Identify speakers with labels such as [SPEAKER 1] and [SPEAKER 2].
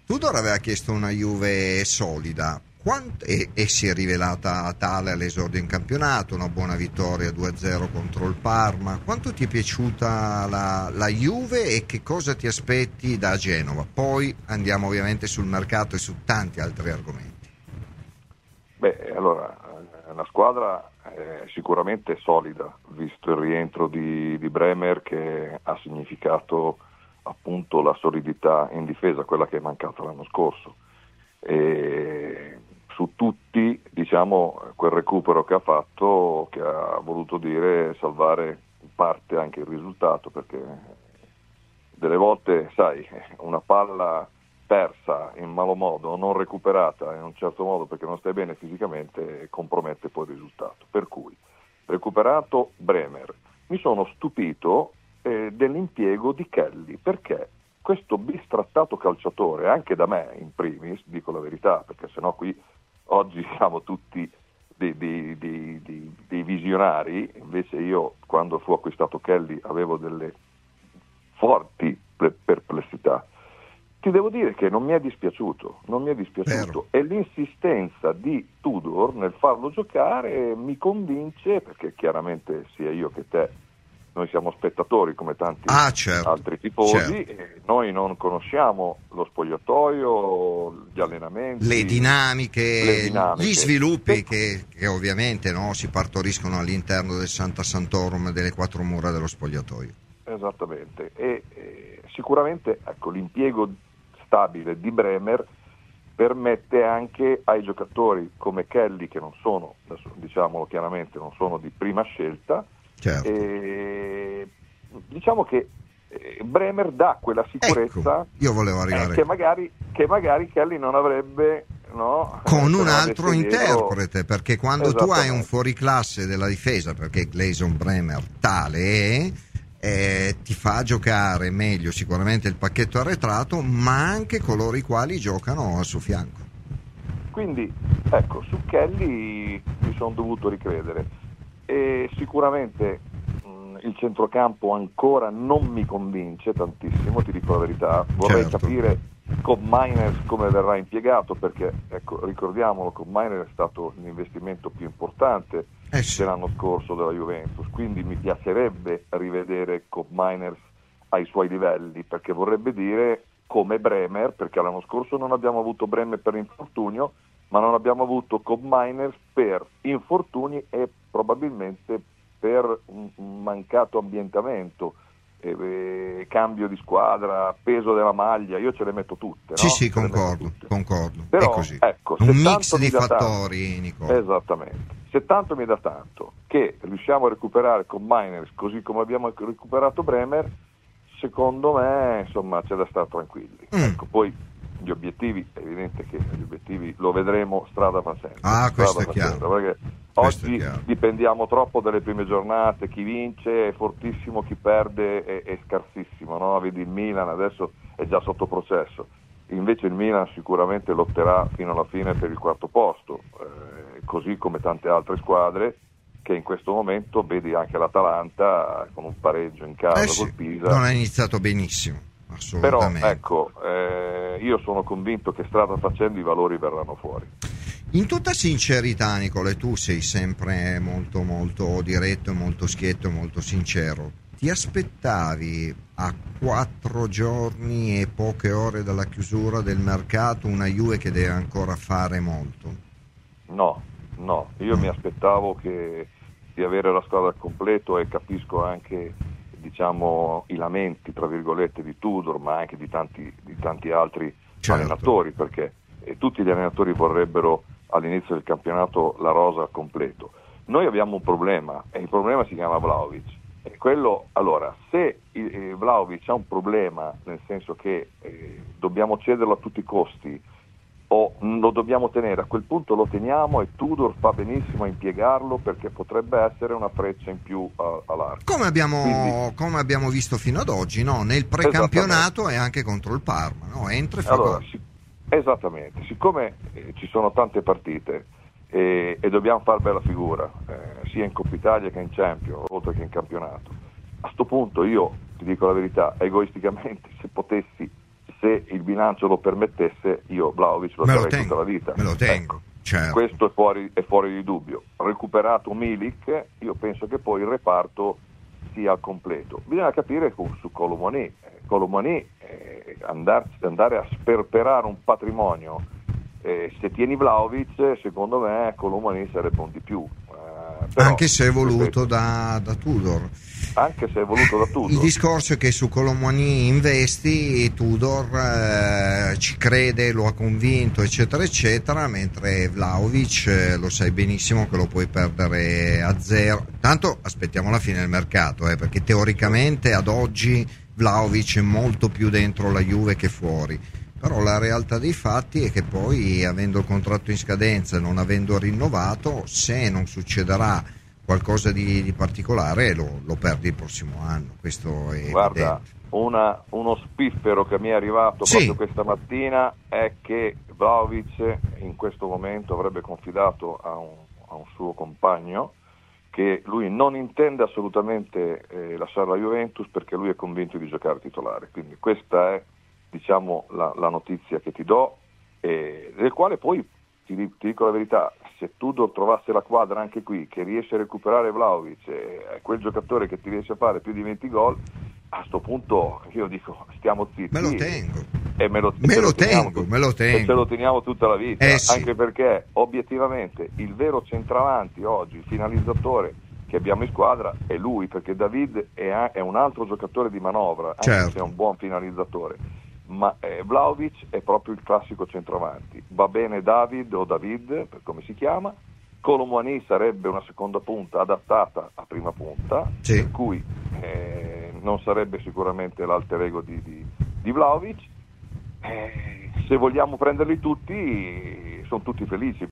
[SPEAKER 1] Tudor aveva chiesto una Juve solida e si è rivelata tale all'esordio in campionato, una buona vittoria 2-0 contro il Parma. Quanto ti è piaciuta la Juve e che cosa ti aspetti da Genova? Poi andiamo ovviamente sul mercato e su tanti altri argomenti.
[SPEAKER 2] Allora, una squadra sicuramente solida, visto il rientro di Bremer, che ha significato appunto la solidità in difesa, quella che è mancata l'anno scorso. E su tutti, diciamo, quel recupero che ha fatto, che ha voluto dire salvare in parte anche il risultato, perché delle volte, sai, una palla persa in malo modo, non recuperata in un certo modo perché non stai bene fisicamente, compromette poi il risultato. Per cui, recuperato Bremer, mi sono stupito dell'impiego di Kelly, perché questo bistrattato calciatore, anche da me in primis, dico la verità, perché sennò qui oggi siamo tutti dei visionari, invece io quando fu acquistato Kelly avevo delle forti perplessità. Ti devo dire che non mi è dispiaciuto.
[SPEAKER 1] Vero.
[SPEAKER 2] E l'insistenza di Tudor nel farlo giocare mi convince, perché chiaramente sia io che te noi siamo spettatori come tanti
[SPEAKER 1] Certo,
[SPEAKER 2] altri tifosi,
[SPEAKER 1] certo.
[SPEAKER 2] e noi non conosciamo lo spogliatoio, gli allenamenti,
[SPEAKER 1] Le dinamiche, gli sviluppi
[SPEAKER 2] E-
[SPEAKER 1] che ovviamente si partoriscono all'interno del Santa Santorum, delle quattro mura dello spogliatoio.
[SPEAKER 2] Esattamente, e sicuramente ecco, l'impiego stabile di Bremer permette anche ai giocatori come Kelly, che non sono, adesso diciamolo chiaramente, non sono di prima scelta,
[SPEAKER 1] Certo.
[SPEAKER 2] e diciamo che Bremer dà quella sicurezza,
[SPEAKER 1] Ecco, io volevo arrivare
[SPEAKER 2] che magari Kelly non avrebbe, no?
[SPEAKER 1] con
[SPEAKER 2] Se
[SPEAKER 1] un
[SPEAKER 2] non
[SPEAKER 1] altro
[SPEAKER 2] avesse dietro-
[SPEAKER 1] interprete, perché quando tu hai un fuoriclasse della difesa, perché Gleison Bremer tale è, ti fa giocare meglio sicuramente il pacchetto arretrato, ma anche coloro i quali giocano al suo fianco.
[SPEAKER 2] Quindi ecco, su Kelly mi sono dovuto ricredere, e sicuramente il centrocampo ancora non mi convince tantissimo, ti dico la verità. Vorrei
[SPEAKER 1] Certo.
[SPEAKER 2] capire con Miners come verrà impiegato, perché ecco, ricordiamolo, con Miners è stato l'investimento più importante
[SPEAKER 1] Sì.
[SPEAKER 2] dell'anno scorso della Juventus, quindi mi piacerebbe rivedere Cobb Miners ai suoi livelli, perché vorrebbe dire come Bremer, perché l'anno scorso non abbiamo avuto Bremer per infortunio, ma non abbiamo avuto Cobb Miners per infortuni e probabilmente per un mancato ambientamento, cambio di squadra, peso della maglia, io ce le metto tutte, no?
[SPEAKER 1] Sì,
[SPEAKER 2] Ce le metto
[SPEAKER 1] concordo.
[SPEAKER 2] Però,
[SPEAKER 1] È così.
[SPEAKER 2] ecco,
[SPEAKER 1] Un
[SPEAKER 2] se
[SPEAKER 1] mix
[SPEAKER 2] tanto
[SPEAKER 1] di
[SPEAKER 2] mi dà
[SPEAKER 1] fattori,
[SPEAKER 2] tanto,
[SPEAKER 1] Nicola.
[SPEAKER 2] esattamente. Se tanto mi dà tanto che riusciamo a recuperare con Miners così come abbiamo recuperato Bremer, secondo me insomma c'è da stare tranquilli. Ecco, poi gli obiettivi, è evidente che gli obiettivi lo vedremo strada facendo.
[SPEAKER 1] Questo è chiaro.
[SPEAKER 2] Perché oggi dipendiamo troppo dalle prime giornate, chi vince è fortissimo, chi perde è scarsissimo, no? Vedi il Milan adesso è già sotto processo, invece il Milan sicuramente lotterà fino alla fine per il quarto posto, così come tante altre squadre che in questo momento vedi anche l'Atalanta con un pareggio in casa col Pisa.
[SPEAKER 1] Non ha iniziato benissimo, assolutamente.
[SPEAKER 2] Però ecco, io sono convinto che strada facendo i valori verranno fuori.
[SPEAKER 1] In tutta sincerità, Nicola, e tu sei sempre molto molto diretto, molto schietto, molto sincero, ti aspettavi a 4 giorni e poche ore dalla chiusura del mercato una Juve che deve ancora fare molto?
[SPEAKER 2] No, io mi aspettavo di avere la squadra al completo, e capisco anche, diciamo, i lamenti tra virgolette di Tudor, ma anche di tanti altri allenatori, perché tutti gli allenatori vorrebbero all'inizio del campionato la rosa al completo. Noi abbiamo un problema, e il problema si chiama Vlahovic, e quello, allora, se Vlahovic ha un problema, nel senso che dobbiamo cederlo a tutti i costi o lo dobbiamo tenere, a quel punto lo teniamo, e Tudor fa benissimo a impiegarlo, perché potrebbe essere una freccia in più all'arco.
[SPEAKER 1] Come abbiamo visto fino ad oggi, no? Nel precampionato e anche contro il Parma, no? Entra e fa gol.
[SPEAKER 2] Esattamente, siccome ci sono tante partite e dobbiamo fare bella figura, sia in Coppa Italia che in Champions, oltre che in campionato, a sto punto io ti dico la verità, egoisticamente, se se il bilancio lo permettesse, io Vlahovic lo terrei tutta la vita.
[SPEAKER 1] Me lo tengo. Certo.
[SPEAKER 2] Questo è fuori di dubbio. Recuperato Milik, io penso che poi il reparto sia al completo. Bisogna capire su Colomoni. Andare a sperperare un patrimonio, se tieni Vlahovic, secondo me Colomoni sarebbe un di più. Però,
[SPEAKER 1] anche se è voluto da Tudor.
[SPEAKER 2] Anche se è voluto da Tudor.
[SPEAKER 1] Il discorso è che su Colomani investi, Tudor ci crede, lo ha convinto, eccetera eccetera, mentre Vlahovic lo sai benissimo che lo puoi perdere a zero. Tanto aspettiamo la fine del mercato, perché teoricamente ad oggi Vlahovic è molto più dentro la Juve che fuori, però la realtà dei fatti è che poi, avendo il contratto in scadenza e non avendo rinnovato, se non succederà qualcosa di particolare lo perdi il prossimo anno. Questo è
[SPEAKER 2] Guarda, uno spiffero che mi è arrivato proprio questa mattina è che Vlahovic in questo momento avrebbe confidato a un suo compagno che lui non intende assolutamente lasciare la Juventus perché lui è convinto di giocare titolare. Quindi questa è, diciamo, la notizia che ti do, del quale poi ti dico la verità, se Tudor trovasse la quadra anche qui che riesce a recuperare Vlahovic, è quel giocatore che ti riesce a fare più di 20 gol, a sto punto io dico stiamo zitti.
[SPEAKER 1] Me lo tengo.
[SPEAKER 2] E me lo
[SPEAKER 1] tengo.
[SPEAKER 2] E ce lo teniamo tutta la vita,
[SPEAKER 1] sì.
[SPEAKER 2] Anche perché obiettivamente il vero centravanti oggi, il finalizzatore che abbiamo in squadra è lui, perché David è un altro giocatore di manovra, anche se è un buon finalizzatore, ma Vlahovic è proprio il classico centravanti. Va bene David o David, per come si chiama. Colomani sarebbe una seconda punta adattata a prima punta, per cui non sarebbe sicuramente l'alter ego di Vlahovic. Se vogliamo prenderli tutti, sono tutti felici,